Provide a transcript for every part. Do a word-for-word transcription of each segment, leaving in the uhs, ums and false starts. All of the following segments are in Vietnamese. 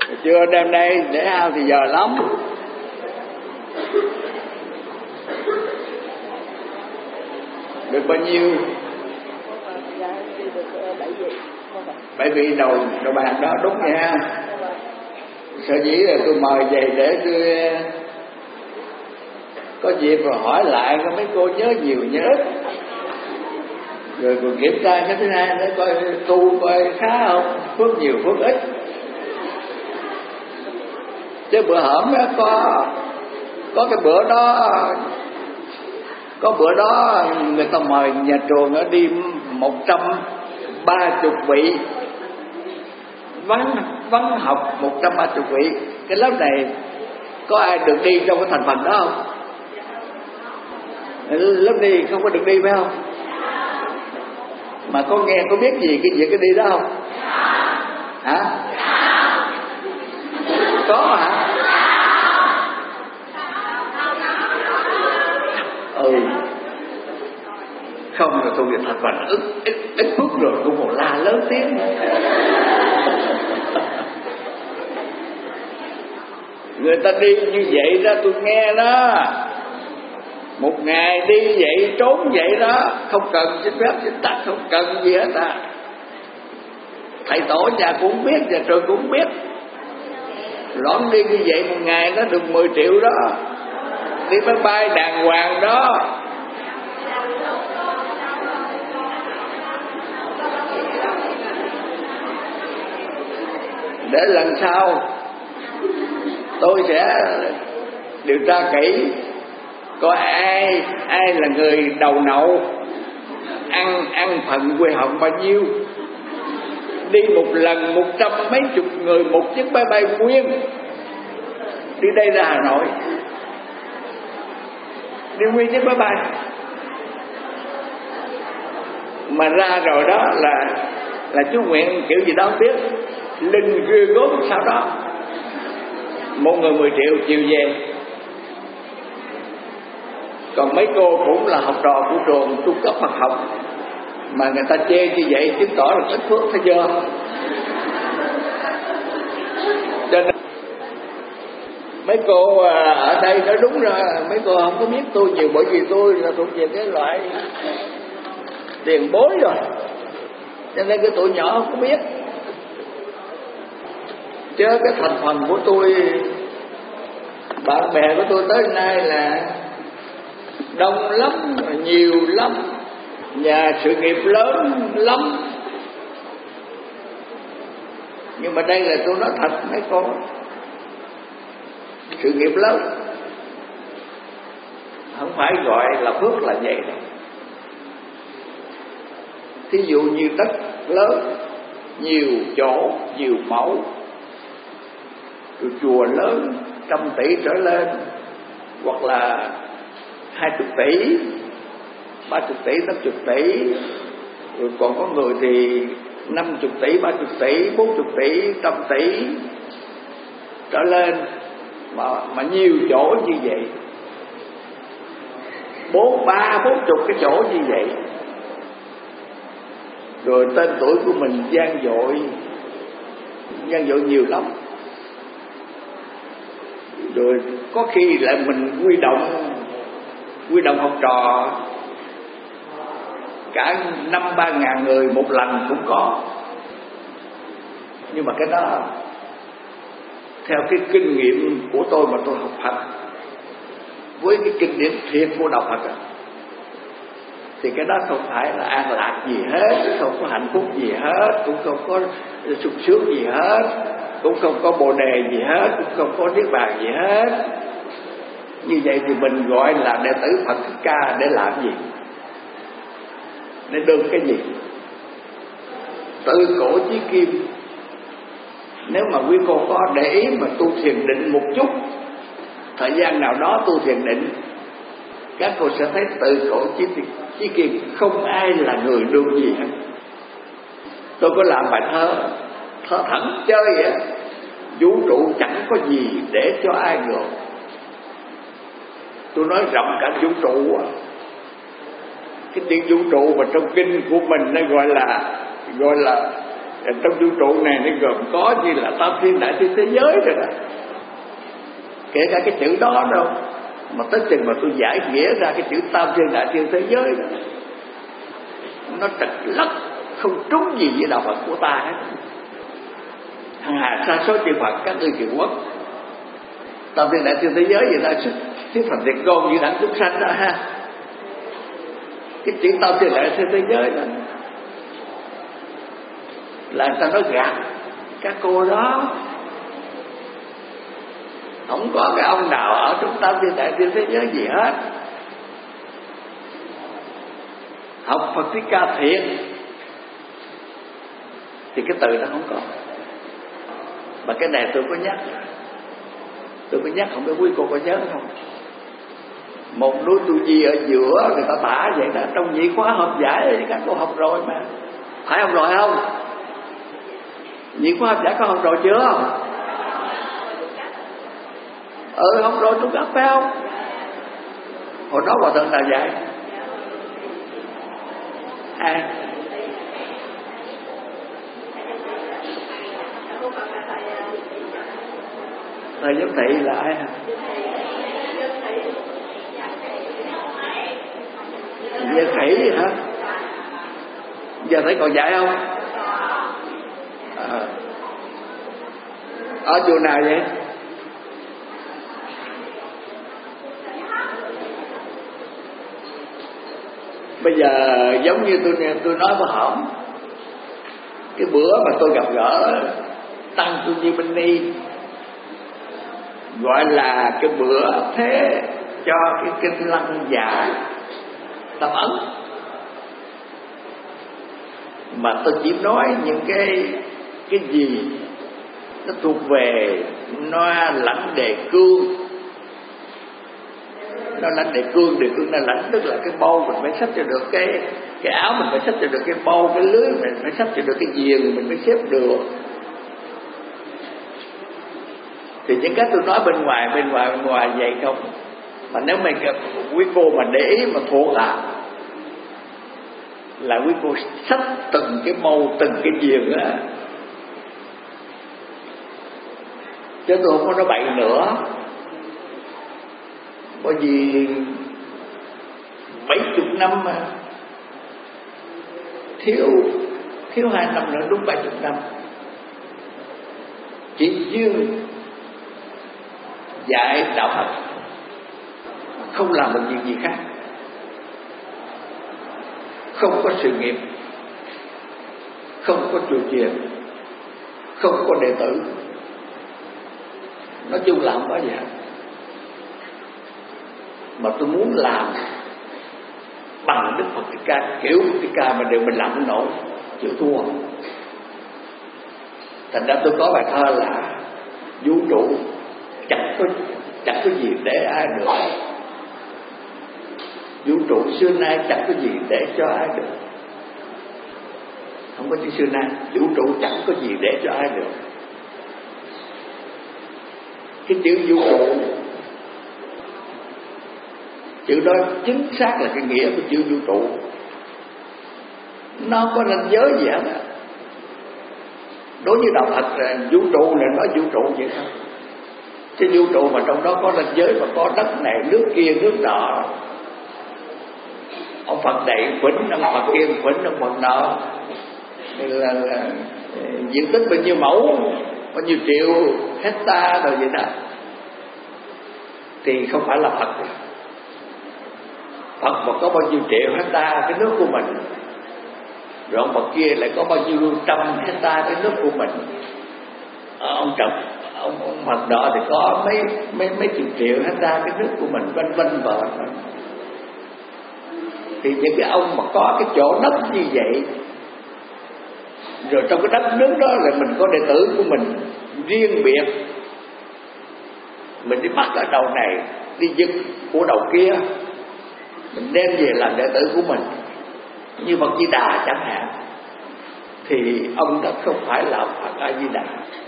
Chưa đêm nay để ao thì giờ lắm. Được bao nhiêu? Bảy vị đầu đầu bàn đó đúng nha. Sở dĩ là tôi mời về để tôi có dịp rồi hỏi lại có mấy cô nhớ nhiều nhớ ít, rồi còn kiểm tra cái thứ hai để coi tu coi khá không, phước nhiều phước ít. Chứ bữa hổm đó có có cái bữa đó có bữa đó người ta mời nhà trường ở đi một trăm ba chục vị vắng vắng học một trăm ba chục vị. Cái lớp này có ai được đi trong cái thành phần đó không? Lớp đi không có được đi phải không? Mà có nghe có biết gì cái việc cái đi đó không? Hả? Có hả? Ừ. Không là tôi thành phần ít ít ít phút rồi cũng còn la lớn tiếng. Người ta đi như vậy đó tôi nghe đó. Một ngày đi vậy trốn vậy đó, không cần xin phép xin tắc, không cần gì hết à. Thầy tổ nhà cũng biết, nhà trường cũng biết. Loạn đi như vậy một ngày nó được mười triệu đó. Đi máy bay đàng hoàng đó. Để lần sau tôi sẽ điều tra kỹ coi ai ai là người đầu nậu, ăn ăn phần quê hồng bao nhiêu, đi một lần một trăm mấy chục người một chiếc máy bay nguyên đi đây ra Hà Nội, đi nguyên chiếc máy bay mà ra rồi đó là là chú nguyện kiểu gì đó không biết, linh ghê gớm sau đó một người mười triệu chiều về. Còn mấy cô cũng là học trò của trường trung cấp Phật học mà người ta chê như vậy chứng tỏ là ít phước thấy chưa. Cho nên mấy cô ở đây nói đúng ra mấy cô không có biết tôi nhiều, bởi vì tôi là thuộc về cái loại tiền bối rồi, cho nên cái tụi nhỏ không có biết. Chứ cái thành phần của tôi, bạn bè của tôi tới nay là đông lắm, nhiều lắm, nhà sự nghiệp lớn lắm. Nhưng mà đây là tôi nói thật mấy con, sự nghiệp lớn không phải gọi là phước là vậy đâu. Thí dụ như đất lớn, nhiều chỗ, nhiều mẫu, rồi chùa lớn trăm tỷ trở lên, hoặc là hai chục tỷ, ba chục tỷ, năm chục tỷ, rồi còn có người thì năm chục tỷ, ba chục tỷ, bốn chục tỷ, trăm tỷ trở lên, mà mà nhiều chỗ như vậy, bốn ba bốn chục cái chỗ như vậy, rồi tên tuổi của mình vang dội, vang dội nhiều lắm. Rồi có khi lại mình huy động quy động học trò cả năm ba ngàn người một lần cũng có. Nhưng mà cái đó theo cái kinh nghiệm của tôi mà tôi học Phật, với cái kinh nghiệm thiệt của đạo Phật, thì cái đó không phải là an lạc gì hết, không có hạnh phúc gì hết, cũng không có sung sướng gì hết, cũng không có bồ đề gì hết, cũng không có niết bàn gì hết. Như vậy thì mình gọi là đệ tử Phật Thích Ca để làm gì? Để được cái gì? Từ cổ chí kim. Nếu mà quý cô có để ý mà tu thiền định một chút, thời gian nào đó tu thiền định, các cô sẽ thấy từ cổ chí, chí kim không ai là người đương gì hết. Tôi có làm bài thơ, thơ thẳng chơi vậy. Vũ trụ chẳng có gì để cho ai ngược. Tôi nói rộng cả vũ trụ. Cái tiếng vũ trụ mà trong kinh của mình nó gọi là gọi là Trong vũ trụ này nó gồm có như là tam thiên đại thiên thế giới rồi đó, kể cả cái chữ đó đâu mà tới chừng mà tôi giải nghĩa ra cái chữ tam thiên đại thiên thế giới đó, nó trật lất không trúng gì với đạo Phật của ta hết. Hằng hà sa số chư Phật các ngươi kiều quốc, tam thiên đại thiên thế giới gì ta xuất xuất thành thiệt gồm như đẳng chúng sanh đó ha. Cái chữ tam thiên đại thiên thế giới đó là người ta nói gạt các cô đó. Không có cái ông nào ở trong tam thiên đại thiên thế giới gì hết. Học Phật Thích Ca thiệt thì cái từ đó không có. Mà cái này tôi có nhắc, tôi có nhắc không biết quý cô có nhớ không. Một núi tu di ở giữa người ta tả vậy đó, trong nhị khóa học giải các cô học rồi mà, phải học rồi không? Nhị khóa học giải có học rồi chưa? Ừ, học rồi tôi gặp phải không? Hồi đó hòa thượng nào dạy? À, thầy giám thị là ai hả? Gia Khỉ hả? Gia Khỉ còn dạy không? À, ở chùa nào vậy? Bây giờ giống như tôi tôi nói với hổng, cái bữa mà tôi gặp gỡ Tăng Tu Di Minh Ni, gọi là cái bữa thế cho cái kinh Lăng Già Tâm Ấn, mà tôi chỉ nói những cái cái gì nó thuộc về Noa Lãnh Đề Cương. Nó lãnh đề cương, đề cương là lãnh tức là cái bâu mình phải xách cho được cái cái áo, mình phải xách cho được cái bâu, cái lưới mình phải xách cho được cái giềng mình phải xếp được. Thì những cái tôi nói bên ngoài bên ngoài bên ngoài vậy không, mà nếu mà quý cô mà để ý mà thuộc là là quý cô xách từng cái bâu từng cái giềng á, chứ tôi không có nói bậy nữa. Bởi vì bảy chục năm mà thiếu thiếu hai năm nữa đúng bảy chục năm, chỉ riêng dạy đạo Phật, không làm một việc gì khác, không có sự nghiệp, không có chùa chiền, không có đệ tử, nói chung là không có gì hết. Mà tôi muốn làm bằng Đức Phật Thích Ca, kiểu Phật Thích Ca mà đều mình làm không nổi, chịu thua. Thành ra tôi có bài thơ là vũ trụ chẳng có chẳng có gì để ai được, vũ trụ xưa nay chẳng có gì để cho ai được. Không có chữ xưa nay, vũ trụ chẳng có gì để cho ai được. Cái chữ vũ trụ, chữ đó chính xác là cái nghĩa của chữ vũ trụ. Nó có ranh giới gì hết á. Đối với đạo Phật là vũ trụ là nói vũ trụ vậy thôi. Chứ vũ trụ mà trong đó có ranh giới, mà có đất này, nước kia, nước nọ. Ông Phật này quýnh, ông Phật kia quýnh, ông Phật nọ. Là, là diện tích bao nhiêu mẫu, bao nhiêu triệu hecta rồi vậy đó. Thì không phải là Phật. Phật mà có bao nhiêu triệu hecta cái nước của mình, rồi ông Phật kia lại có bao nhiêu trăm hecta cái nước của mình. Ông Trật, ông, ông Phật đó thì có mấy mấy mấy chục triệu hecta cái nước của mình, vân vân và vân. Thì những cái ông mà có cái chỗ đất như vậy, rồi trong cái đất nước đó là mình có đệ tử của mình riêng biệt, mình đi bắt ở đầu này, đi giật của đầu kia, mình đem về làm đệ tử của mình, như Phật Di Đà chẳng hạn, thì ông đó không phải là Phật A Di Đà.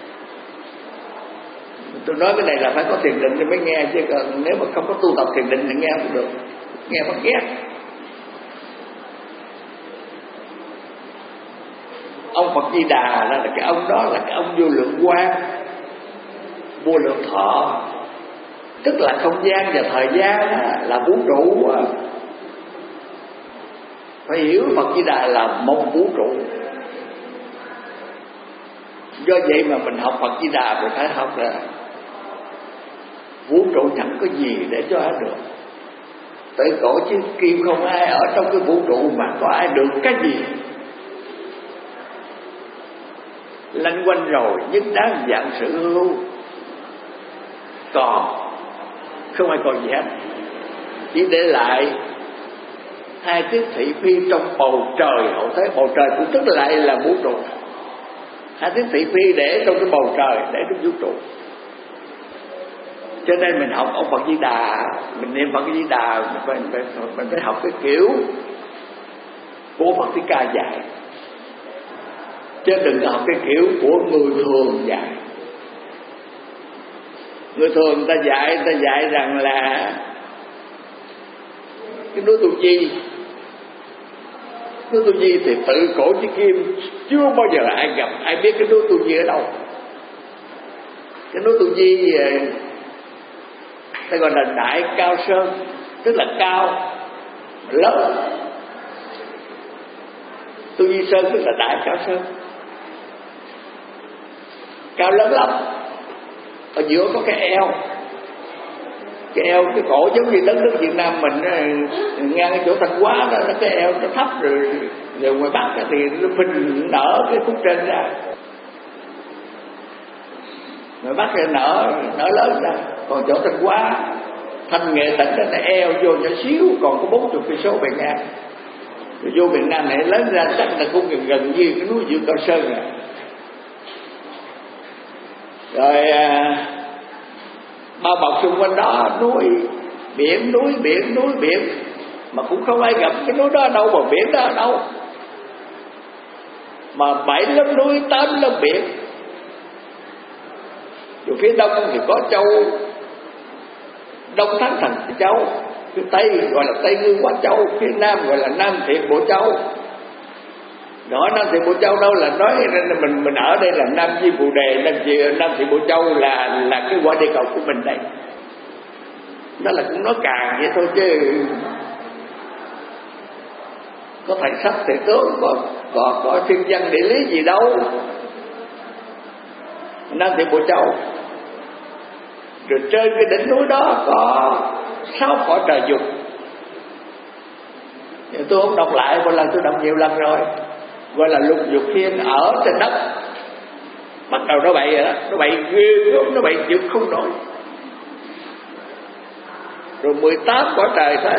Tôi nói cái này là phải có thiền định thì mới nghe, chứ còn nếu mà không có tu tập thiền định thì nghe không được, nghe bắt ghét. Ông Phật Di Đà là cái ông đó là cái ông vô lượng quang, vô lượng thọ, tức là không gian và thời gian là vũ trụ. Phải hiểu Phật Di Đà là một vũ trụ. Do vậy mà mình học Phật Di Đà mình phải học là vũ trụ chẳng có gì để cho ai được. Tới cổ chứ kim không ai ở trong cái vũ trụ mà có ai được cái gì. Lanh quanh rồi nhất đáng dạng sự hưu, còn không ai còn gì hết, chỉ để lại hai chiếc thị phi trong bầu trời hậu thế. Bầu trời cũng tức lại là vũ trụ. Hai chiếc thị phi để trong cái bầu trời, để trong vũ trụ. Cho nên mình học ông Phật Di Đà, mình niệm Phật Di Đà, mình phải, mình phải, mình phải học cái kiểu của Phật Thích Ca dạy, chứ đừng học cái kiểu của người thường dạy. Người thường ta dạy, ta dạy rằng là cái núi Tu Di, núi Tu Di thì tự cổ chí kim chưa bao giờ ai gặp, ai biết cái núi Tu Di ở đâu. Cái núi Tu Di ta gọi là Đại Cao Sơn, tức là cao lớn. Tu Di Sơn tức là Đại Cao Sơn, cao lớn lắm. Ở giữa có cái eo, cái eo, cái cổ giống như đất nước Việt Nam mình, ngang cái chỗ Thanh Hóa đó, cái eo nó thấp rồi, rồi ngoài Bắc thì nó phình nở cái khúc trên ra. Ngoài Bắc thì nở nở lớn ra, còn chỗ Thanh Hóa, Thanh Nghệ tỉnh đó là eo vô nhỏ xíu, còn có bốn mươi cây số bề ngang. Rồi vô miền Nam này lớn ra chắc là cũng gần gần như cái núi Dược Cao Sơn rồi. Rồi bao bọc xung quanh đó núi biển, núi biển, núi biển, mà cũng không ai gặp cái núi đó ở đâu, mà biển đó ở đâu. Mà bảy lớp núi, tám lớp biển. Rồi phía đông thì có châu Đông Thắng Thần Châu, phía tây gọi là Tây Ngư Quá Châu, phía nam gọi là Nam Thiện Bộ Châu. Nói Nam Thiện Bộ Châu đâu là nói mình mình ở đây là Nam Di Bồ Đề, Nam Thiện Nam Thiện Bộ Châu là là cái quả địa cầu của mình đây. Đó là cũng nói càng vậy thôi chứ có thành sắc thể tướng, có có có thiên văn địa lý gì đâu. Nam Thiện Bộ Châu. Rồi trên cái đỉnh núi đó có sáu cõi trời dục. Nhưng tôi không đọc lại, một lần tôi đọc nhiều lần rồi. Gọi là lục dục thiên ở trên đất. Bắt đầu nó bậy rồi đó, nó bậy ghê gớm, nó bậy chịu không nổi. Rồi mười tám cõi trời thôi.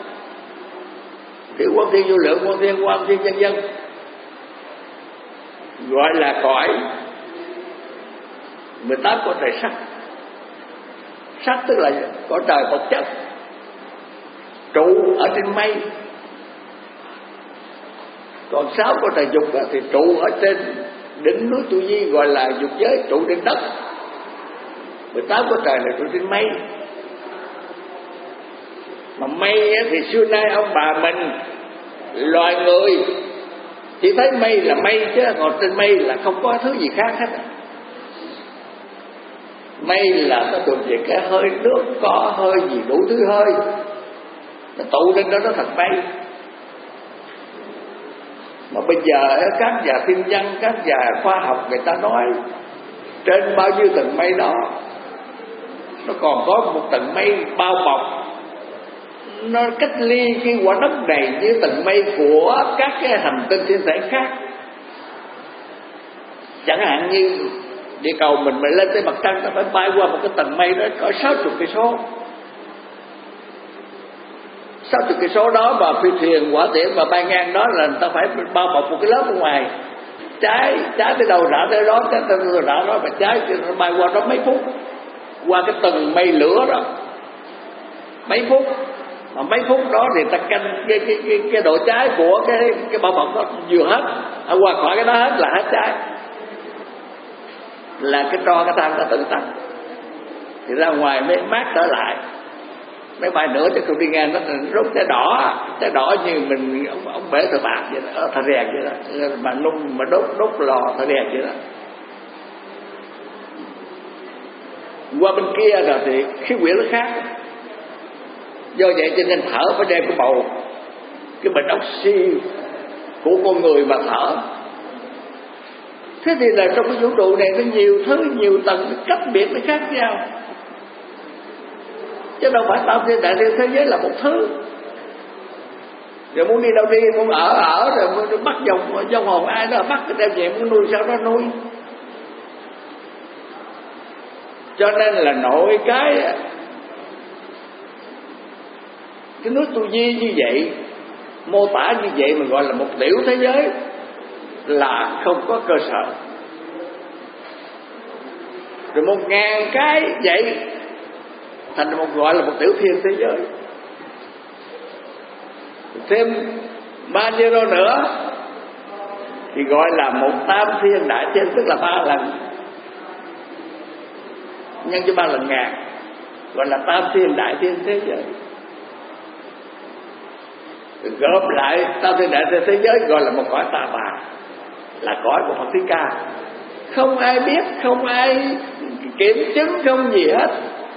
Thì Quan Thiên Vô Lượng, Quan Thiên, Quan Thiên Nhân Dân, gọi là cõi mười tám cõi trời sắc. Sắc tức là cõi trời vật chất, trụ ở trên mây. Còn sáu cõi trời dục thì trụ ở trên đỉnh núi Tu Di, gọi là dục giới, trụ trên đất. mười tám cõi trời là trụ trên mây. Mà mây thì xưa nay ông bà mình loài người chỉ thấy mây là mây, chứ còn trên mây là không có thứ gì khác hết. Mây là nó tồn về cái hơi nước, có hơi gì đủ thứ hơi, nó tụ lên đó nó thành mây. Mà bây giờ các nhà thiên văn, các nhà khoa học người ta nói trên bao nhiêu tầng mây đó nó còn có một tầng mây bao bọc, nó cách ly cái quả đất này với tầng mây của các cái hành tinh thiên thể khác. Chẳng hạn như địa cầu mình mà lên tới mặt trăng, ta phải bay qua một cái tầng mây đó có sáu mươi cây số. sáu mươi cây số đó mà phi thuyền hỏa tiễn mà bay ngang đó là ta phải bao bọc một cái lớp ở ngoài. Trái trái tới đâu đã tới đó, trái tới đâu đã đó, mà trái nó bay qua đó mấy phút, qua cái tầng mây lửa đó mấy phút. Mà mấy phút đó thì ta canh cái cái cái, cái độ cháy của cái cái bao bọc đó vừa hết, ở qua khỏi cái đó hết là hết cháy, là cái tro cái than nó tự tăng thì ra ngoài mới mát trở lại. mấy bài nữa cho tôi đi nghe, nó rút trái đỏ, trái đỏ như mình ông, ông bể thợ bạc vậy đó, ở thợ rèn vậy đó, mà nung mà đốt đốt lò thợ rèn vậy đó. Qua bên kia rồi thì khí quyển nó khác. Do vậy cho nên thở phải đeo cái bầu, cái bình oxy của con người mà thở. Thế thì là trong cái vũ trụ này nó nhiều thứ, nhiều tầng, nó cách biệt, nó khác nhau. Chứ đâu phải tam thiên đại thiên thế giới là một thứ. Rồi muốn đi đâu đi, muốn ở ở, rồi muốn bắt dòng dòng hồn ai đó bắt cái đem về, muốn nuôi sao đó nuôi. Cho nên là nội cái cái nước tu di như vậy, mô tả như vậy mà gọi là một tiểu thế giới là không có cơ sở. Rồi một ngàn cái vậy thành một gọi là một tiểu thiên thế giới. Thêm ba zero nữa thì gọi là một tam thiên đại thiên, tức là ba lần nhân cho ba lần ngàn, gọi là tam thiên đại thiên thế giới. Gộp lại tam thiên đại thiên thế giới gọi là một cõi ta bà, là cõi của Phật Thích Ca. Không ai biết, không ai kiểm chứng, không gì hết.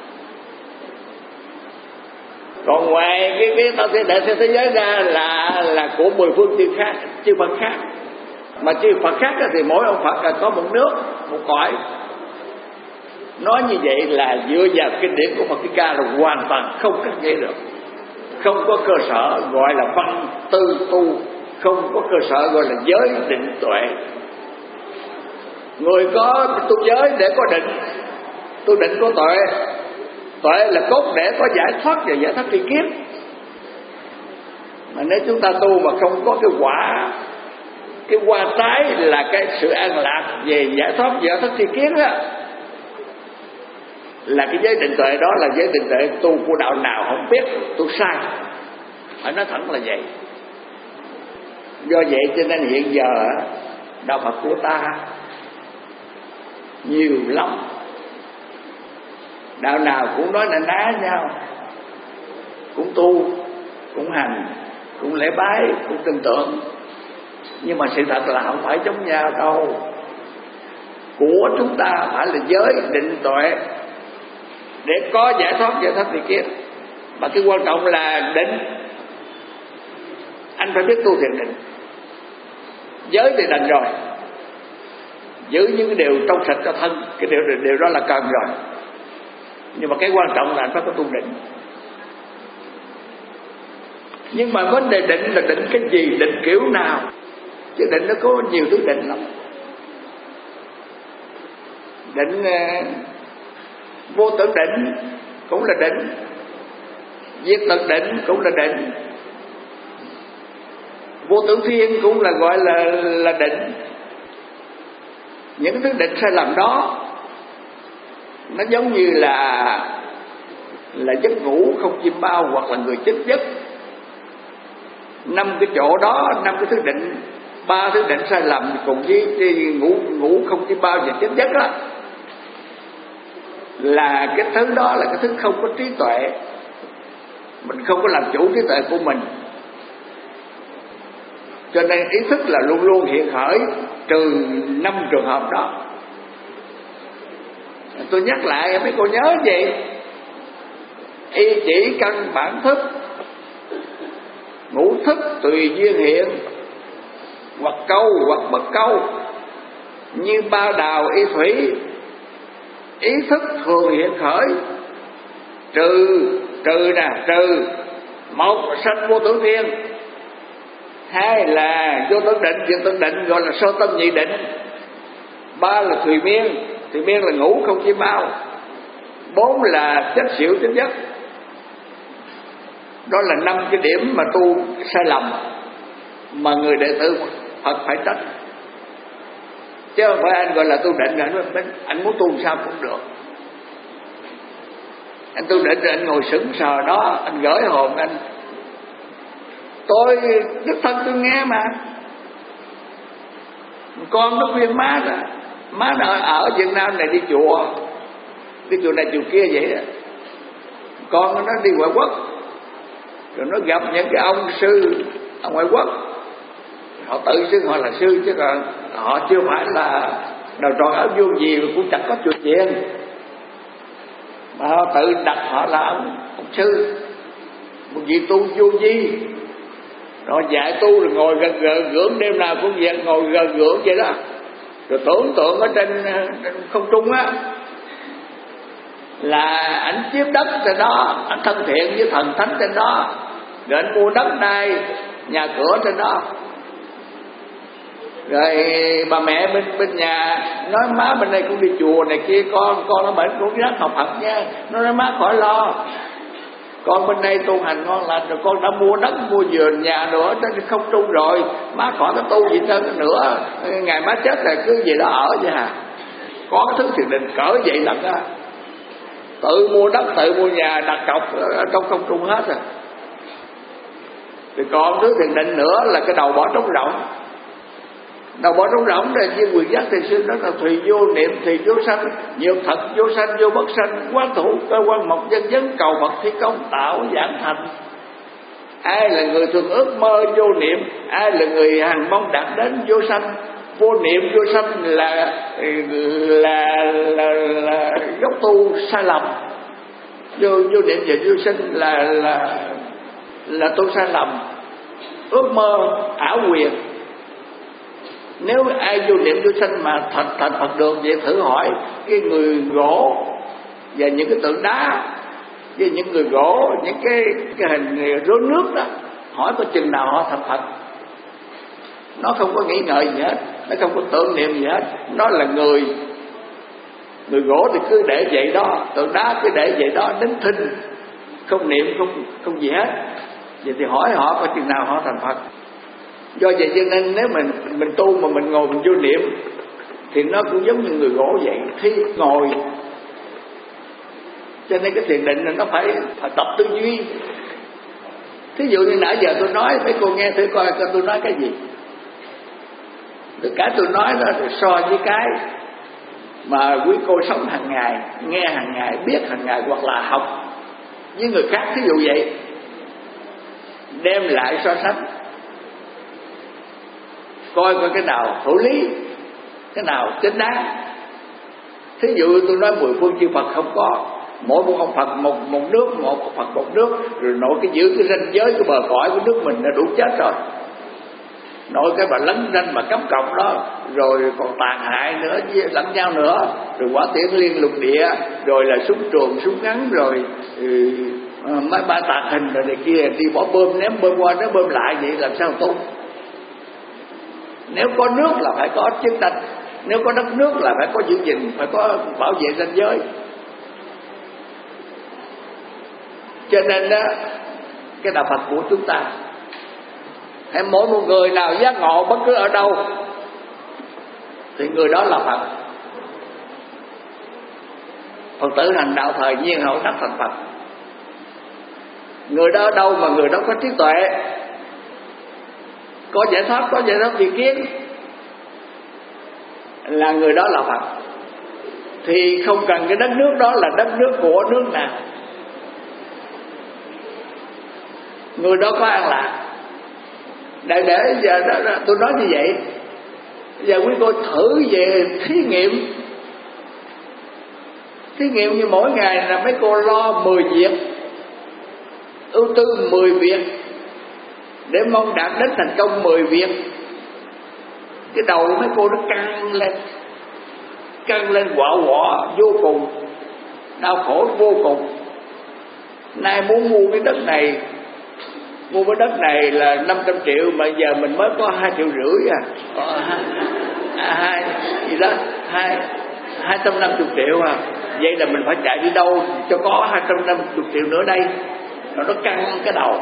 Còn ngoài cái cái tam thiên đại thiên thế giới ra là là của mười phương chư khác, chư Phật khác. Mà chư Phật khác thì mỗi ông Phật là có một nước, một cõi. Nói như vậy là dựa vào kinh điển của Phật Thích Ca là hoàn toàn không cắt nghĩa được. Không có cơ sở gọi là văn tư tu, không có cơ sở gọi là giới định tuệ. Người có tu giới để có định, tu định có tuệ. Tuệ là cốt để có giải thoát và giải thoát tri kiến. Mà nếu chúng ta tu mà không có cái quả, cái hoa trái là cái sự an lạc về giải thoát và giải thoát tri kiến đó, là cái giới định tuệ đó là giới định tuệ tu của đạo nào không biết, tu sai. Phải nói thẳng là vậy. Do vậy cho nên hiện giờ đạo Phật của ta nhiều lắm, đạo nào cũng nói là ná nhau, cũng tu, cũng hành, cũng lễ bái, cũng tin tưởng. Nhưng mà sự thật là không phải giống nhau đâu. Của chúng ta phải là giới định tuệ để có giải thoát giải thoát tri kiến. Mà cái quan trọng là định. Anh phải biết tu thiền định. Giới thì đành rồi, giữ những cái điều trong sạch cho thân, cái điều điều đó là cần rồi. Nhưng mà cái quan trọng là anh phải có tu định. Nhưng mà vấn đề định là định cái gì, định kiểu nào? Chứ định nó có nhiều thứ định lắm. Định uh, vô tưởng định cũng là định, diệt tận định cũng là định, vô tưởng thiên cũng là gọi là là định. Những thứ định sai lầm đó nó giống như là là giấc ngủ không chim bao hoặc là người chết giấc. Năm cái chỗ đó, năm cái thứ định, ba thứ định sai lầm cùng với ngủ ngủ không chim bao và chết giấc đó, là cái thứ đó là cái thứ không có trí tuệ. Mình không có làm chủ trí tuệ của mình. Cho nên ý thức là luôn luôn hiện khởi, trừ năm trường hợp đó. Tôi nhắc lại mấy cô nhớ gì? Y chỉ căn bản thức, ngũ thức tùy duyên hiện, hoặc câu hoặc bất câu, như bao đào y thủy. Ý thức thường hiện khởi, trừ trừ nè trừ một sanh vô tưởng thiên, hai là vô tưởng định, vô tưởng định gọi là sơ tâm nhị định, ba là thùy miên, thùy miên là ngủ không chim bao, bốn là chết xỉu chết giấc. Đó là năm cái điểm mà tu sai lầm mà người đệ tử Phật phải tránh. Chứ không phải anh gọi là tu định rồi anh, anh muốn tu sao cũng được. Anh tu định rồi anh ngồi sững sờ đó, anh gửi hồn anh. Tôi đích thân tôi nghe mà, con nó khuyên má là má nó ở Việt Nam này đi chùa, đi chùa này chùa kia vậy đó. Con nó đi ngoại quốc rồi nó gặp những cái ông sư ở ngoại quốc, họ tự xưng họ là sư chứ còn họ chưa phải là đầu tròn áo vuông gì, mà cũng chẳng có chùa chiền, mà họ tự đặt họ là ông, ông sư, một vị tu vô vi, rồi dạy tu rồi ngồi gần gần gdưỡng, đêm nào cũng vậy, ngồi gần gdưỡng vậy đó, rồi tưởng tượng ở trên, trên không trung á là ảnh chiếm đất trên đó, ảnh thân thiện với thần thánh trên đó, rồi anh mua đất đai nhà cửa trên đó. Rồi bà mẹ bên bên nhà nói má bên đây cũng đi chùa này kia, con con nó bệnh cũng rất học Phật nha, nó nói má khỏi lo, con bên đây tu hành ngon lành rồi, con đã mua đất mua vườn nhà nữa trên không trung rồi, má khỏi cái tu gì hơn nữa, ngày má chết là cứ gì đó ở vậy hả? Có cái thứ thiền định cỡ vậy lắm á, tự mua đất tự mua nhà đặt cọc ở trong không trung hết rồi. Thì còn thứ thiền định nữa là cái đầu bỏ trống rỗng. Đầu bỏ trống rỗng là như quyền giác thiền sư đó là thùy vô niệm thùy vô sanh, nhiều thật vô sanh vô bất sanh, quán thủ cơ quan mộc dân dân, cầu Phật thi công tạo giảng thành. Ai là người thường ước mơ vô niệm, ai là người hằng mong đạt đến vô sanh. Vô niệm vô sanh là là là, là gốc tu sai lầm. Vô vô niệm và vô sanh là là là tu sai lầm, ước mơ ảo quyền. Nếu ai vô niệm vô sanh mà thật thành Phật được, vậy thử hỏi cái người gỗ và những cái tượng đá với những người gỗ, những cái cái hình rối nước đó, hỏi có chừng nào họ thành Phật? Nó không có nghĩ ngợi gì hết, nó không có tưởng niệm gì hết, nó là người người gỗ thì cứ để vậy đó, tượng đá cứ để vậy đó, đến thinh không niệm không không gì hết. Vậy thì hỏi họ có chừng nào họ thành Phật? Do vậy cho nên nếu mình mình tu mà mình ngồi mình vô niệm thì nó cũng giống như người gỗ vậy, khi ngồi. Cho nên cái thiền định là nó phải phải tập tư duy. Thí dụ như nãy giờ tôi nói, mấy cô nghe thử coi coi tôi nói cái gì. Từ cái tôi nói đó thì so với cái mà quý cô sống hàng ngày, nghe hàng ngày, biết hàng ngày, hoặc là học với người khác, thí dụ vậy, đem lại so sánh, coi coi cái nào hữu lý, cái nào chính đáng. Thí dụ tôi nói mười phương chư Phật không có, mỗi một ông Phật một một nước, một Phật một nước, rồi nội cái giữ cái ranh giới cái bờ cõi của nước mình là đủ chết rồi. Nội cái bà lấn ranh mà cấm cọc đó, rồi còn tàn hại nữa với lẫn nhau nữa, rồi quả tiễn liên lục địa, rồi là súng trường súng ngắn, rồi ừ, máy bay tàng hình rồi này kia, đi bỏ bơm ném bơm qua nó bơm lại, vậy làm sao tu? Nếu có nước là phải có chiến tranh, nếu có đất nước là phải có giữ gìn, phải có bảo vệ ranh giới. Cho nên đó, cái đạo Phật của chúng ta, hay mỗi một người nào giác ngộ bất cứ ở đâu thì người đó là Phật. Phật tử hành đạo thời nhiên hậu đắc thành Phật. Người đó ở đâu mà người đó có trí tuệ, có giải thoát, có giải thoát tri kiến, là người đó là Phật. Thì không cần cái đất nước đó là đất nước của nước nào, người đó có an lạc. Để để giờ đó, đó, tôi nói như vậy. Giờ quý cô thử về thí nghiệm, thí nghiệm như mỗi ngày là mấy cô lo mười việc, ưu tư mười việc để mong đạt đến thành công mười việc. Cái đầu mấy cô nó căng lên, căng lên quạo quọ vô cùng, đau khổ vô cùng. Nay muốn mua cái đất này, mua cái đất này là năm trăm triệu mà giờ mình mới có hai triệu rưỡi à, à hai gì đó hai hai trăm năm mươi triệu à, vậy là mình phải chạy đi đâu cho có hai trăm năm mươi triệu nữa đây? Rồi nó căng cái đầu,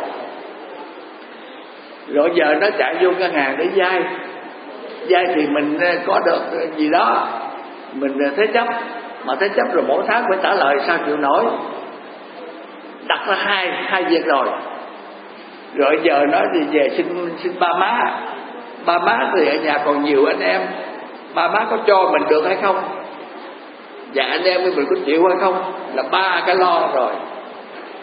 rồi giờ nó chạy vô ngân hàng để vay, vay thì mình có được gì đó mình thế chấp, mà thế chấp rồi mỗi tháng phải trả lời sao chịu nổi. Đặt ra hai hai việc rồi. Rồi giờ nói thì về xin xin ba má, ba má thì ở nhà còn nhiều anh em, ba má có cho mình được hay không? Dạ anh em mình có chịu hay không? Là ba cái lo rồi.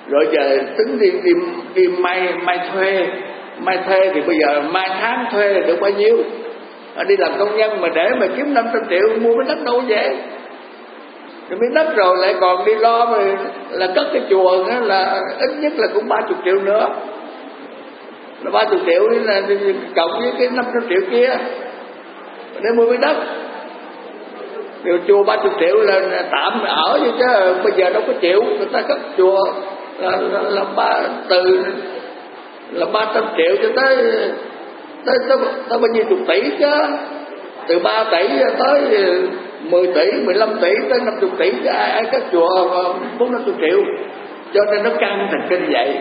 Rồi giờ tính đi đi đi may may thuê, may thuê thì bây giờ mai tháng thuê được bao nhiêu? Đi làm công nhân mà để mà kiếm năm trăm triệu mua miếng đất đâu dễ. Rồi miếng đất rồi lại còn đi lo mà là cất cái chùa đó là ít nhất là cũng ba chục triệu nữa. Là ba chục triệu là cộng với cái năm trăm triệu kia để mua miếng đất. Điều chùa ba chục triệu là tạm ở vậy chứ bây giờ đâu có chịu, người ta cất chùa là, là, là ba từ là ba trăm triệu cho tới tới tới, tới bao nhiêu chục tỷ chứ, từ ba tỷ tới mười tỷ, mười lăm tỷ tới năm mươi tỷ chứ ai ai cất chùa bốn năm chục triệu, cho nên nó căng thần kinh vậy.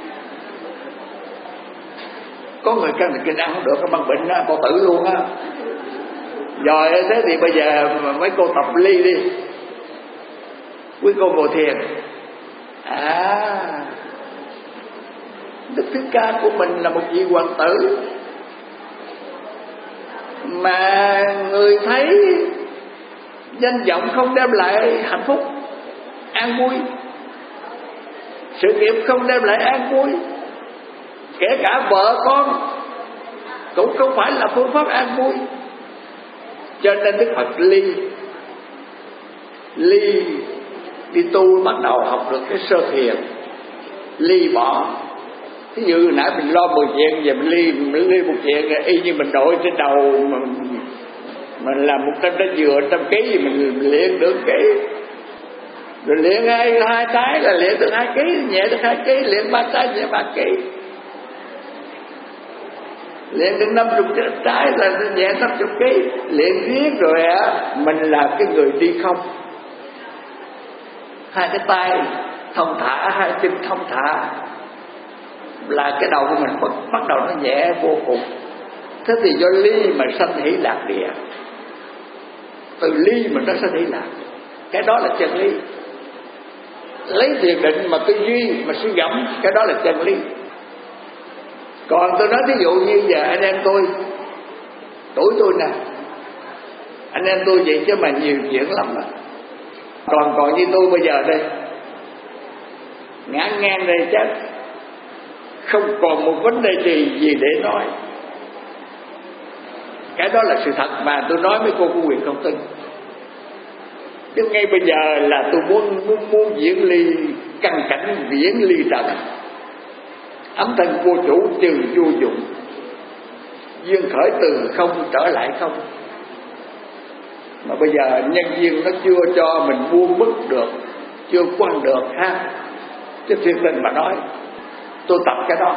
Có người căng thần kinh ăn không được, có băng bệnh á, bao tử luôn á. Rồi thế thì bây giờ mấy cô tập ly đi, quý cô ngồi thiền. À, Đức Thích Ca của mình là một vị hoàng tử mà người thấy danh vọng không đem lại hạnh phúc an vui, sự nghiệp không đem lại an vui, kể cả vợ con cũng không phải là phương pháp an vui. Cho nên Đức Phật ly ly đi tu, bắt đầu học được cái sơ thiền, ly bỏ. Ví dụ nãy mình lo mười chuyện, giờ mình ly mình ly một chuyện, y như mình đội trên đầu mình, mình làm một trăm trái dừa trăm ký gì mình luyện được ký, rồi luyện hai hai trái là luyện được hai ký, nhẹ được hai ký, luyện ba trái nhẹ ba ký, luyện được năm chục trái là nhẹ năm chục ký, luyện riết rồi á mình là cái người đi không, hai cái tay thông thả, hai chân thông thả, là cái đầu của mình bắt, bắt đầu nó nhẹ vô cùng. Thế thì do ly mà sanh hỷ lạc địa, từ ly mà nó sanh hỷ lạc, cái đó là chân lý. Lấy thiền định mà tư duy mà suy gẫm, cái đó là chân lý. Còn tôi nói ví dụ như giờ anh em tôi, tuổi tôi nè, anh em tôi vậy chứ mà nhiều chuyện lắm rồi. Còn còn như tôi bây giờ đây, ngã ngang đây chắc không còn một vấn đề gì gì để nói. Cái đó là sự thật mà tôi nói mấy cô có quyền không tin. Nhưng ngay bây giờ là tôi muốn muốn, muốn diễn ly căn cảnh, diễn ly trần, ấm thân vô chủ trừ vô dụng, duyên khởi từ không trở lại không. Mà bây giờ nhân duyên nó chưa cho mình buông bứt được, chưa quăng được ha. Chứ thiệt tình mà nói, tôi tập cái đó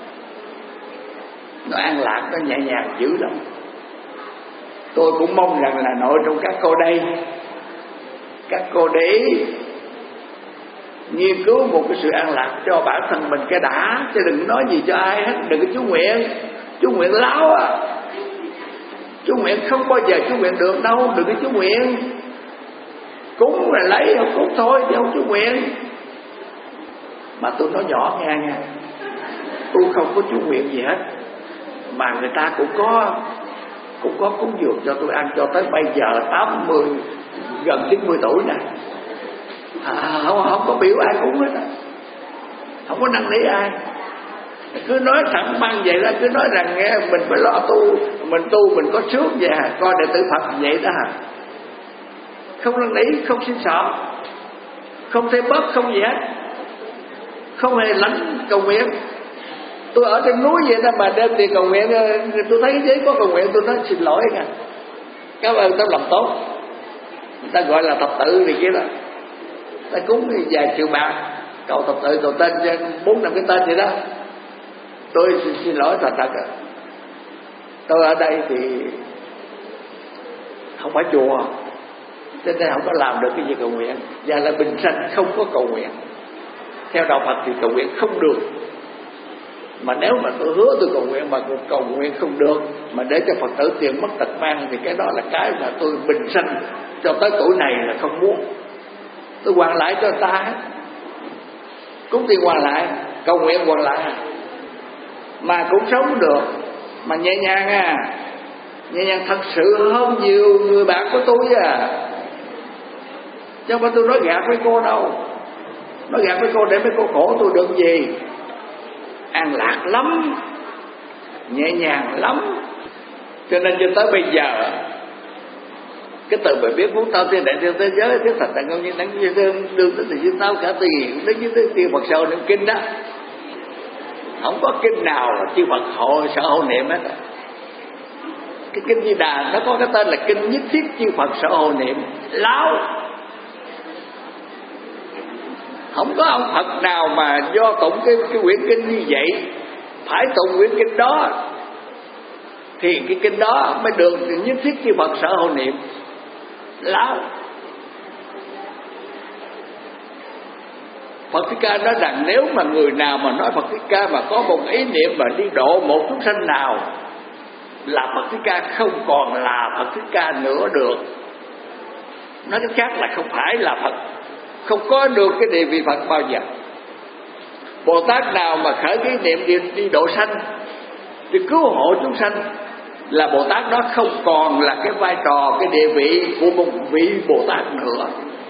nó an lạc, nó nhẹ nhàng dữ lắm. Tôi cũng mong rằng là nội trong các cô đây, các cô để ý nghiên cứu một cái sự an lạc cho bản thân mình cái đã, chứ đừng nói gì cho ai hết. Đừng có chú nguyện, chú nguyện láo à, chú nguyện không bao giờ chú nguyện được đâu. Đừng có chú nguyện, cúng là lấy, không cúng thôi chứ không chú nguyện. Mà tôi nói nhỏ nghe nha, tôi không có chú nguyện gì hết, mà người ta cũng có cũng có cúng dường cho tôi ăn cho tới bây giờ tám mươi, gần chín mươi tuổi nè. À, không, không có biểu ai cúng hết, không có năn nỉ ai, cứ nói thẳng băng vậy đó, cứ nói rằng nghe mình phải lo tu, mình tu mình có trước vậy hả, coi đệ tử Phật vậy đó hả, không năn nỉ, không xin xỏ, không thêm bớt, không gì hết, không hề lãnh cầu nguyện. Tôi ở trên núi vậy đó mà đem tiền cầu nguyện, tôi thấy giấy có cầu nguyện tôi nói xin lỗi nha, cảm ơn tao làm tốt. Người ta gọi là thập tự này kia đó, ta cúng vài triệu bạc cầu thập tự, cầu tên cho bốn năm cái tên vậy đó. Tôi xin, xin lỗi thật thật, tôi ở đây thì không phải chùa, cho nên không có làm được cái gì cầu nguyện, và là bình sanh không có cầu nguyện. Theo đạo Phật thì cầu nguyện không được, mà nếu mà tôi hứa tôi cầu nguyện mà cầu nguyện không được, mà để cho Phật tử tiền mất tật mang, thì cái đó là cái mà tôi bình sanh cho tới tuổi này là không muốn. Tôi hoàn lại cho người ta hết, cúng tiền hoàn lại, cầu nguyện hoàn lại, mà cũng sống được, mà nhẹ nhàng à, nhẹ nhàng thật sự hơn nhiều người bạn của tôi à, chứ không phải tôi nói gạt với cô đâu. Nói gạt với cô để mấy cô khổ tôi được gì? An lạc lắm, nhẹ nhàng lắm. Cho nên cho tới bây giờ cái từ bài biết muốn tao thiên đại thiên thế giới thiết thật tận công như đấng như thương đương tới thì tao cả tiền đến như tới tiền Phật sầu niệm kinh đó, không có kinh nào là chư Phật hộ sở hộ niệm hết. Cái kinh Di Đà nó có cái tên là kinh nhất thiết chư Phật sở hộ niệm, láo. Không có ông Phật nào mà do tụng cái, cái quyển kinh như vậy phải tụng quyển kinh đó thì cái kinh đó mới được nhất thiết chư Phật sở hộ niệm, láo. Phật Thích Ca nói rằng nếu mà người nào mà nói Phật Thích Ca mà có một ý niệm mà đi độ một chúng sanh nào là Phật Thích Ca không còn là Phật Thích Ca nữa được. Nói cách khác là không phải là Phật, không có được cái địa vị Phật bao giờ. Bồ Tát nào mà khởi cái niệm đi, đi độ sanh, đi cứu hộ chúng sanh là Bồ Tát đó không còn là cái vai trò, cái địa vị của một vị Bồ Tát nữa.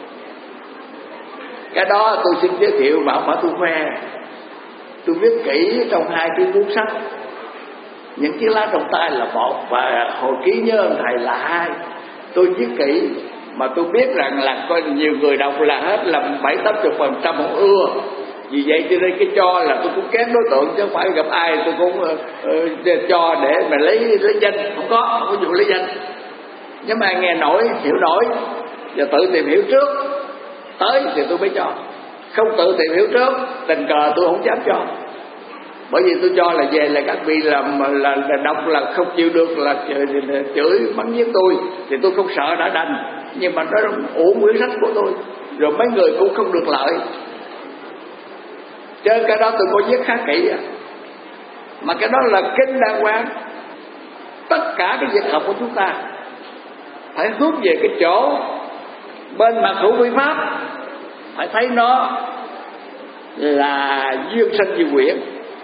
Cái đó tôi xin giới thiệu mà không phải tôi khoe. Tôi viết kỹ trong hai cái cuốn sách. Những chiếc lá trong tay là một và hồi ký nhớ ơn thầy là hai. Tôi viết kỹ mà tôi biết rằng là có nhiều người đọc là hết là bảy tám chục phần trăm không ưa. Vì vậy cho nên cái cho là tôi cũng kén đối tượng, chứ không phải gặp ai tôi cũng uh, uh, cho để mà lấy lấy danh. Không có, không có dùng lấy danh. Nhưng mà nghe nổi, hiểu nổi và tự tìm hiểu trước tới thì tôi mới cho. Không tự tìm hiểu trước, tình cờ tôi không dám cho. Bởi vì tôi cho là về là các vị làm là, là đọc là không chịu được là chửi mắng giết tôi thì tôi không sợ đã đành. Nhưng mà nó uổng quyển sách của tôi, rồi mấy người cũng không được lợi. Chứ cái đó tôi có viết khá kỹ à. Mà cái đó là kinh đàng hoàng. Tất cả cái việc học của chúng ta phải hướng về cái chỗ bên mặt hữu vi pháp, phải thấy nó là duyên sanh như quyển.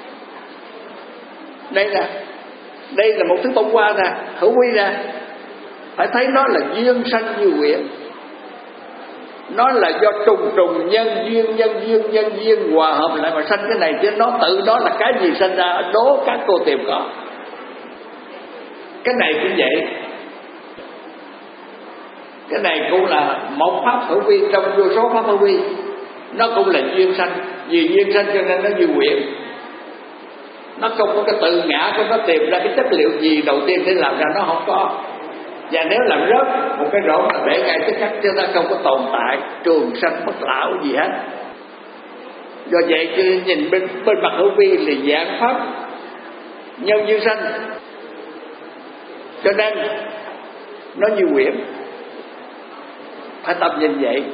Đây là đây là một thứ bông hoa nè, hữu vi nè, phải thấy nó là duyên sanh như quyển. Nó là do trùng trùng nhân duyên nhân duyên nhân duyên hòa hợp lại mà sanh cái này, chứ nó tự đó là cái gì sanh ra đố các cô tìm có. Cái này cũng vậy. Cái này cũng là một pháp hữu vi trong vô số pháp hữu vi. Nó cũng là duyên sanh. Vì duyên sanh cho nên nó như quyển. Nó không có cái tự ngã của nó tìm ra cái chất liệu gì đầu tiên để làm ra, nó không có. Và nếu làm rớt một cái rổ mà để ngay tức khắc, chứ ta không có tồn tại trường sanh bất lão gì hết. Do vậy chứ nhìn bên bên mặt hữu vi là dạng pháp nhân duyên sanh, cho nên nó như quyển. Phải tập nhìn vậy.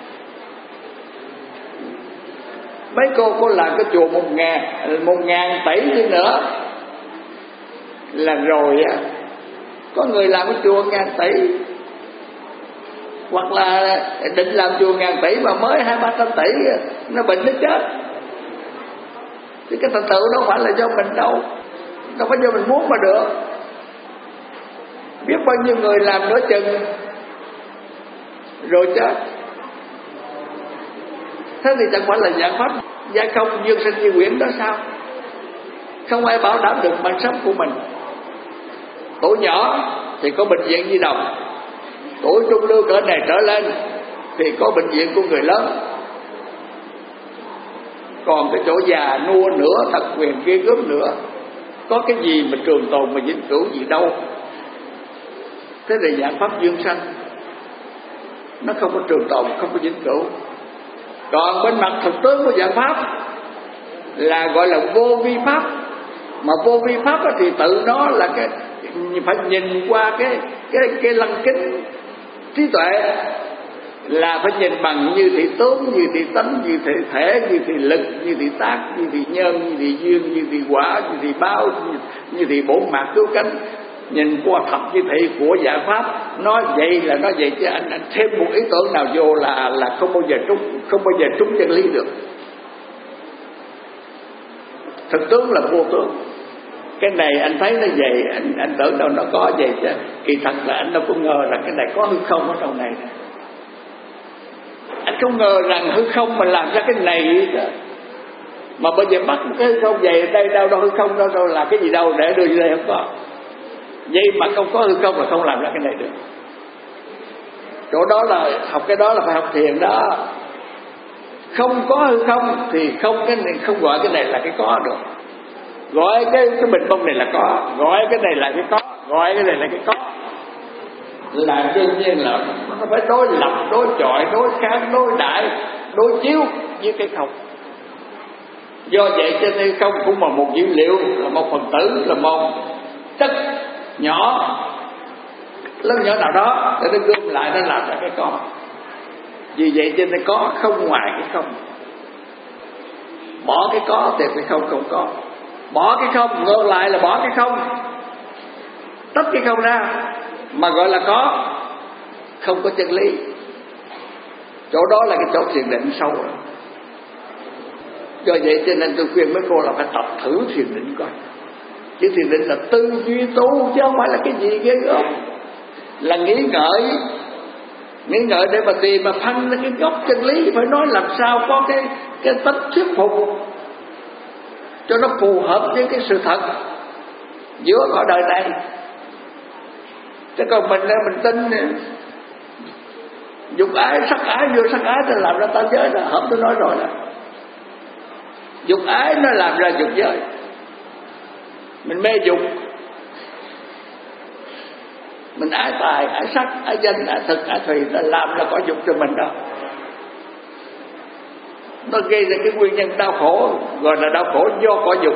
Mấy cô có làm cái chùa một ngàn một ngàn tỷ đi nữa là rồi á. Có người làm cái chùa ngàn tỷ, hoặc là định làm chùa ngàn tỷ mà mới hai ba trăm tỷ nó bệnh nó chết. Thì cái thành tựu đâu phải là do mình đâu, đâu phải do mình muốn mà được. Biết bao nhiêu người làm nửa chừng rồi chết. Thế thì chẳng phải là dạng pháp gia công dương sinh như quyển đó sao? Không ai bảo đảm được mạng sống của mình. Tuổi nhỏ thì có bệnh viện Nhi Đồng, tuổi trung lưu cỡ này trở lên thì có bệnh viện của người lớn. Còn cái chỗ già nua nữa, thật quyền kia gớm nữa, có cái gì mà trường tồn mà vĩnh cửu gì đâu. Thế là dạng pháp dương sanh, nó không có trường tồn, không có vĩnh cửu. Còn bên mặt thực tướng của dạng pháp là gọi là vô vi pháp. Mà vô vi pháp thì tự nó là cái phải nhìn qua cái cái cái lăng kính trí tuệ, là phải nhìn bằng như thị tướng, như thị tánh, như thị thể, như thị lực, như thị tác, như thị nhân, như thị duyên, như thị quả, như thị báo, như, như thị bổn mạc cứu cánh. Nhìn qua thập như thị của dạng pháp, nói vậy là nói vậy, chứ anh, anh thêm một ý tưởng nào vô là là không bao giờ trúng, không bao giờ trúng chân lý được. Thực tướng là vô tướng. Cái này anh thấy nó vậy, anh, anh tưởng đâu nó có vậy chứ kỳ thật là anh đâu có ngờ là cái này có hư không ở trong này. Anh không ngờ rằng hư không mà làm ra cái này đó. Mà bây giờ bắt cái hư không vậy, đây đâu đâu hư không đâu, đâu là cái gì đâu để đưa đây không có. Vậy mà không có hư không là không làm ra cái này được. Chỗ đó là học cái đó là phải học thiền đó. Không có hư không thì không cái này, không gọi cái này là cái có được. Gọi cái cái bình bông này là có, gọi cái này là cái có, gọi cái này là cái có. Là đương nhiên là nó phải đối lập, đối chọi, đối kháng, đối đại, đối chiếu với cái không. Do vậy cho nên không cũng là một dữ liệu, là một phần tử, là một chất nhỏ lớn nhỏ nào đó để nó gom lại nó làm ra cái có. Vì vậy cho nên có không ngoài cái không. Bỏ cái có thì cái không không có. Bỏ cái không ngược lại là bỏ cái không, tách cái không ra mà gọi là có. Không có chân lý. Chỗ đó là cái chỗ thiền định sâu rồi. Do vậy cho nên tôi khuyên mấy cô là phải tập thử thiền định coi. Chứ thiền định là tư duy tu, chứ không phải là cái gì ghê gớm. Là nghĩ ngợi, nghĩ ngợi để mà tìm mà phân ra cái gốc chân lý. Phải nói làm sao có cái cái tính thuyết phục cho nó phù hợp với cái sự thật giữa cõi đời này. Chứ còn mình mình tin dục ái, sắc ái, vô sắc ái thì làm ra tam giới là hôm tôi nói rồi đó. Dục ái nó làm ra dục giới. Mình mê dục, mình ái tài, ái sắc, ái danh, ái thực, ái thùy là làm là có dục cho mình đó. Nó gây ra cái nguyên nhân đau khổ, gọi là đau khổ do có dục.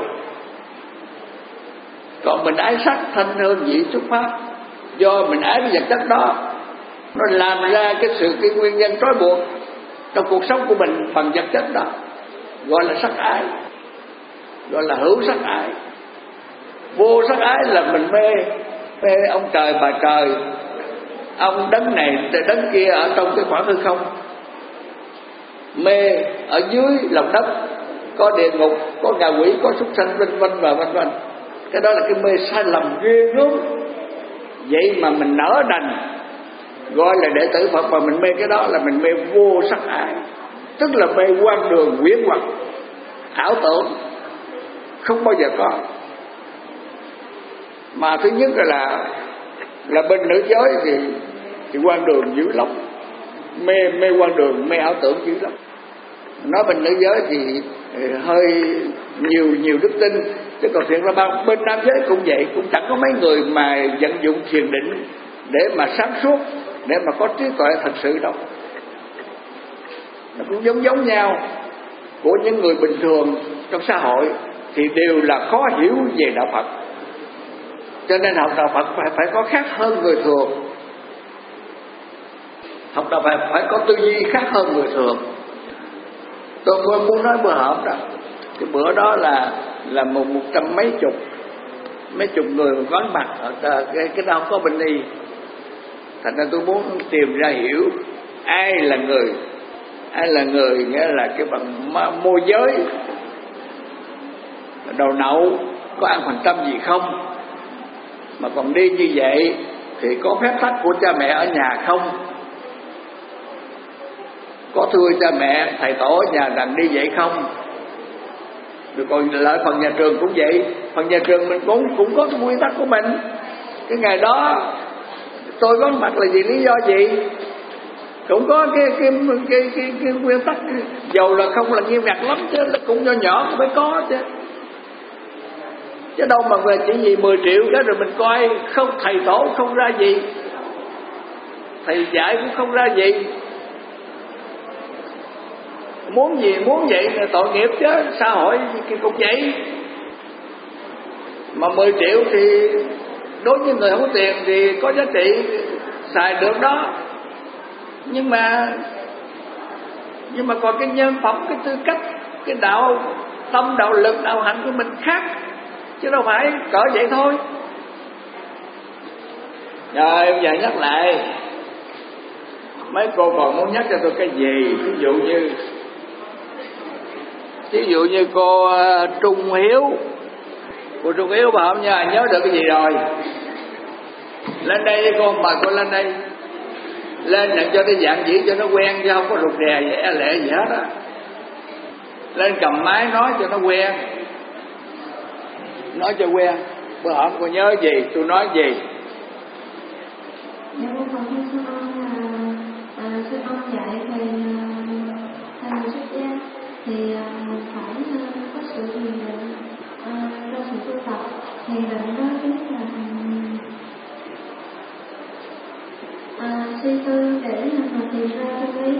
Còn mình ái sắc, thanh hương vị xuất phát, do mình ái cái vật chất đó, nó làm ra cái sự cái nguyên nhân trói buộc trong cuộc sống của mình bằng vật chất đó, gọi là sắc ái, gọi là hữu sắc ái. Vô sắc ái là mình mê, mê ông trời bà trời, ông đấng này đấng kia ở trong cái khoảng hư không, mê ở dưới lòng đất có địa ngục, có ngạ quỷ, có súc sanh, vân vân và vân vân. Cái đó là cái mê sai lầm ghê gớm. Vậy mà mình nỡ đành gọi là đệ tử Phật, và mình mê cái đó là mình mê vô sắc ái, tức là mê quan đường huyễn hoặc, ảo tưởng, không bao giờ có. Mà thứ nhất là là bên nữ giới thì thì quan đường dữ lắm, mê mê quan đường, mê ảo tưởng dữ lắm. Nói bên nữ giới thì hơi nhiều nhiều đức tin, chứ còn thiệt ra bên nam giới cũng vậy, cũng chẳng có mấy người mà vận dụng thiền định để mà sáng suốt, để mà có trí tuệ thật sự đâu. Nó cũng giống giống nhau. Của những người bình thường trong xã hội thì đều là khó hiểu về đạo Phật, cho nên học đạo Phật phải phải có khác hơn người thường. Học đạo Phật phải có tư duy khác hơn người thường. Tôi muốn nói bữa họp đó, cái bữa đó là là một một trăm mấy chục mấy chục người vắng mặt ở cái cái đâu có bên y. Thành ra tôi muốn tìm ra hiểu ai là người, ai là người nghĩa là cái bằng môi giới, đầu nậu, có ăn phần trăm gì không, mà còn đi như vậy thì có phép tắc của cha mẹ ở nhà không, có thưa cha mẹ thầy tổ ở nhà rằng đi vậy không. Rồi còn lại phần nhà trường cũng vậy, phần nhà trường mình cũng cũng có cái quy tắc của mình. Cái ngày đó tôi có mặt là vì lý do gì, cũng có cái cái cái cái cái, cái nguyên tắc, dầu là không là nghiêm ngặt lắm chứ cũng nhỏ nhỏ cũng phải có chứ. Chứ đâu mà về chỉ vì mười triệu cái rồi mình coi không thầy tổ không ra gì, thầy dạy cũng không ra gì, muốn gì muốn vậy là tội nghiệp chứ, xã hội cũng vậy. Mà mười triệu thì đối với người không có tiền thì có giá trị xài được đó, nhưng mà nhưng mà còn cái nhân phẩm, cái tư cách, cái đạo tâm, đạo lực, đạo hạnh của mình khác, chứ đâu phải cỡ vậy thôi. Rồi bây giờ nhắc lại, mấy cô còn muốn nhắc cho tôi cái gì? Ví dụ như ví dụ như cô uh, Trung Hiếu, cô Trung Hiếu bà không nhớ nhớ được cái gì rồi? Lên đây đi cô, mời cô lên đây. lên là cho nó dạng dĩ cho nó quen, chứ không có rụt rè dễ lệ gì hết á. Lên cầm máy nói cho nó quen, nói cho quen. Bữa hổm cô nhớ gì tôi nói gì. Dạ con còn theo sư ông là à, sư ông dạy về thầy người xuất gia thì mình phải có sự thiền định trong sự tu tập. Thiền định đó chính là à, suy tư để mà tìm ra chân lý.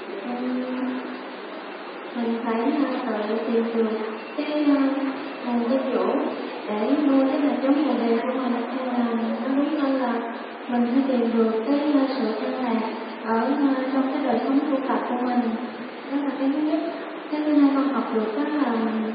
Mình phải tự tìm được cái nguồn giúp chủ để nuôi cái hạt giống bồ đề của mình, hay là nó đúng hơn là mình phải tìm được cái sự chân lạc ở trong cái đời sống tu tập của mình. Đó là cái thứ nhất. Cái thứ hai con học được đó là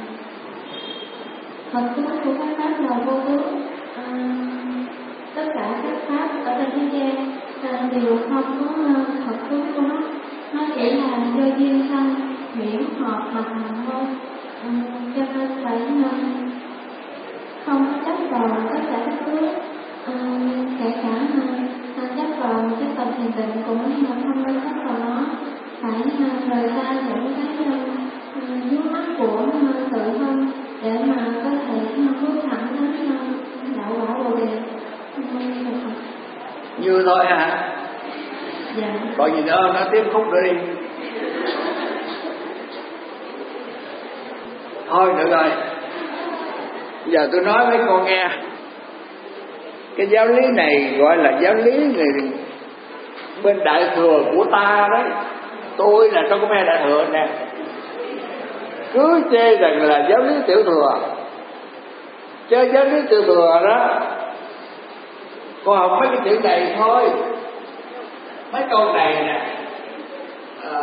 Phật tướng của các pháp là vô tướng. À, tất cả các pháp ở trên thế gian à, đều không có thật tướng của nó, nó chỉ là do duyên sanh miễn hợp mà thành thôi. À, cho nên phải không có chấp vào tất cả các thứ, à, kể cả à, chấp vào cái phần thiền định cũng là không nên chấp vào nó. Phải rời xa những cái vướng mắc của tự thân để mà có thể bước thẳng đến đạo quả bồ đề. Như thôi hả? Dạ. Còn gì nữa nói tiếp khúc nữa đi. Thôi được rồi, giờ tôi nói với con nghe. Cái giáo lý này gọi là giáo lý này bên đại thừa của ta đấy. Tôi là trong cái phe đại thừa nè, cứ chê rằng là giáo lý tiểu thừa. Chơi giáo lý tiểu thừa đó, con học mấy cái chữ này thôi, mấy câu này nè. À,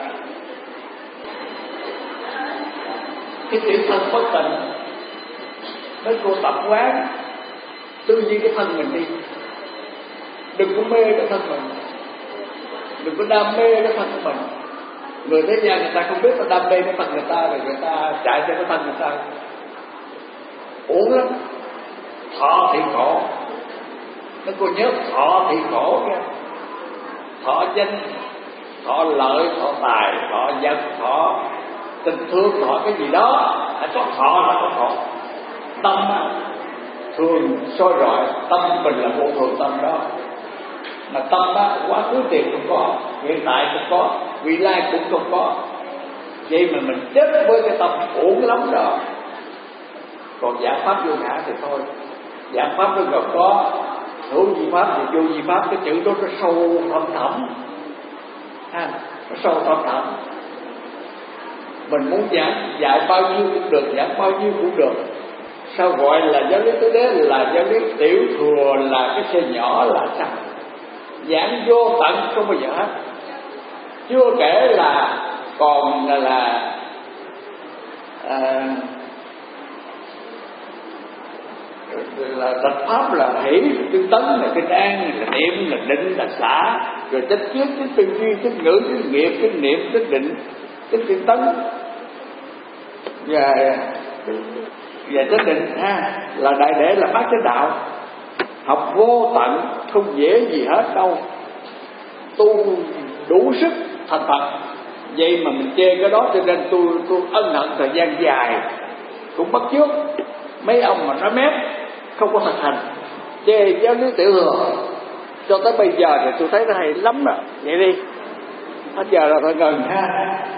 cái chữ thân bất tình, mấy cô tập quán tư duy cái thân mình đi, đừng có mê cái thân mình, đừng có đam mê cái thân của mình. Người thế gian người ta không biết có đam mê cái thân người ta, rồi người ta chạy theo cái thân người ta, uổng lắm. Thọ thì khổ, nó cô nhớ thọ thì khổ nha. Thọ danh, thọ lợi, thọ tài, thọ vật, thọ tình thương, thọ cái gì đó, hãy có thọ là có khổ. Tâm á, thường soi rọi, tâm mình là vô thường tâm đó. Mà tâm á, quá khứ tiền cũng có, hiện tại cũng có, vị lai cũng không có. Vậy mà mình chết với cái tâm uổng lắm đó. Còn giải pháp vô ngã thì thôi. Giải pháp nó còn có hữu di pháp thì vô di pháp, cái chữ đó nó sâu thâm thẳm ha, nó sâu thâm thẳm. Mình muốn giảng dạy bao nhiêu cũng được, giảng bao nhiêu cũng được. Sao gọi là giáo lý tứ đế, là giáo lý tiểu thừa, là cái xe nhỏ là sao? Giảng vô tận không bao giờ hết. Chưa kể là còn là, là à, là Phật pháp là hỷ, là tinh tấn, là tinh an, là niệm, là định, là xả, rồi chánh kiến, chánh tư duy, chánh ngữ, chánh nghiệp, chánh niệm, chánh định, chánh tinh tấn và và chánh định ha, là đại để là bát chánh đạo. Học vô tận không dễ gì hết đâu, tu đủ sức thành Phật. Vậy mà mình chê cái đó, cho nên tôi tôi ân hận thời gian dài cũng bắt chước mấy ông mà nói mép không có thực hành, chê giáo lý tiểu thừa. Cho tới bây giờ thì tôi thấy nó hay lắm rồi. Vậy đi, hết giờ là thôi ngừng ha.